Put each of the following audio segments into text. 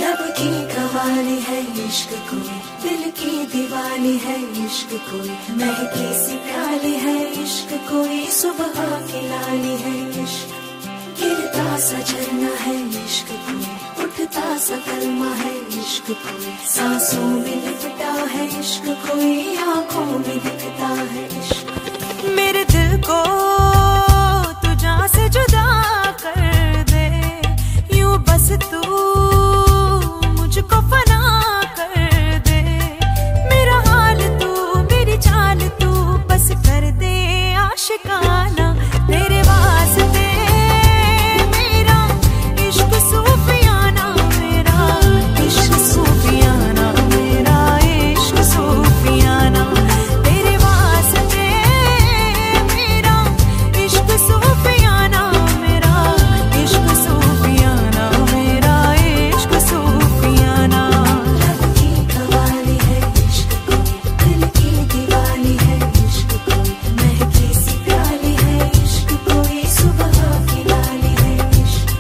लब की कवाली है इश्क कोई, दिल की दीवानी है इश्क कोई, महकी सी प्याली है इश्क कोई, सुबह की लाली है इश्क, गिरता सा झरना है इश्क कोई, उठता सा कलमा है इश्क कोई, सांसों में लिपटा है इश्क कोई, आंखों में दिखता है इश्क। मेरे दिल को तू जान से जुदा कर दे, यूं बस तू मुझको फना कर दे, मेरा हाल तू मेरी चाल तू बस कर दे आशिकाना, तेरे वास्ते मेरा इश्क सूफियाना, मेरा इश्क सूफियाना, मेरा इश्क सूफियाना, तेरे वास्ते मेरा इश्क सूफियाना, मेरा इश्क सूफियाना, मेरा इश्क सूफियाना। लब की कवाली है इश्क कोई, दिल की दीवानी है इश्क कोई, महकी सी प्याली है इश्क कोई, सुबह की लाली है इश्क।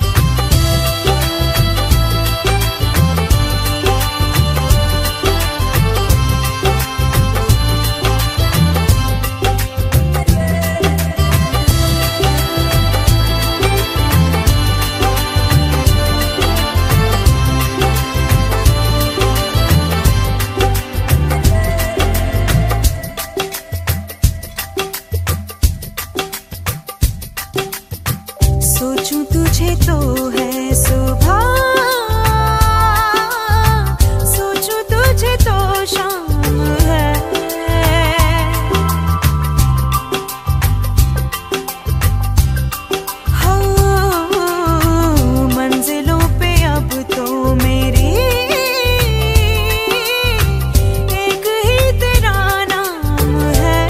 सोचूं तुझे तो है सुबह, सोचूं तुझे तो शाम है, हो मंजिलों पे अब तो मेरी एक ही तेरा नाम है,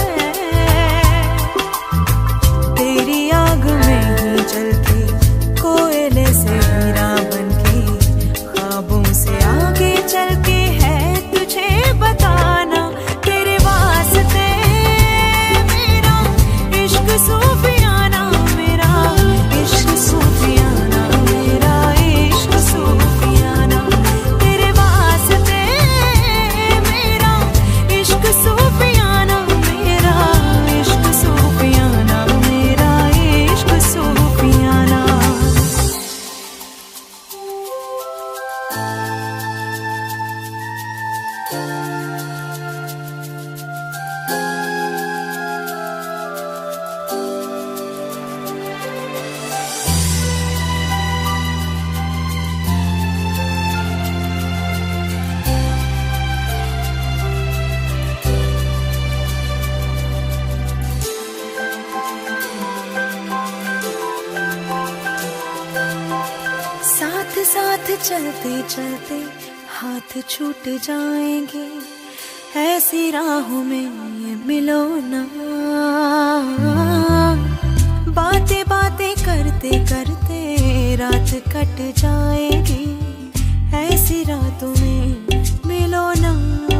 तेरी आग में ही जल के कोयले से हीरा बनके, ख्वाबों से आगे चल के है तुझे बताना, तेरे वास्ते मेरा इश्क सूफियाना, मेरा इश्क सूफियाना, मेरा इश्क सूफियाना, तेरे वास्ते मेरा इश्क सूफियाना, मेरा इश्क सूफियाना, मेरा इश्क सूफियाना। साथ साथ चलते चलते हाथ छूट जाएंगे, ऐसी राहों में मिलो ना, बातें बातें करते करते रात कट जाएगी, ऐसी रातों में मिलो ना।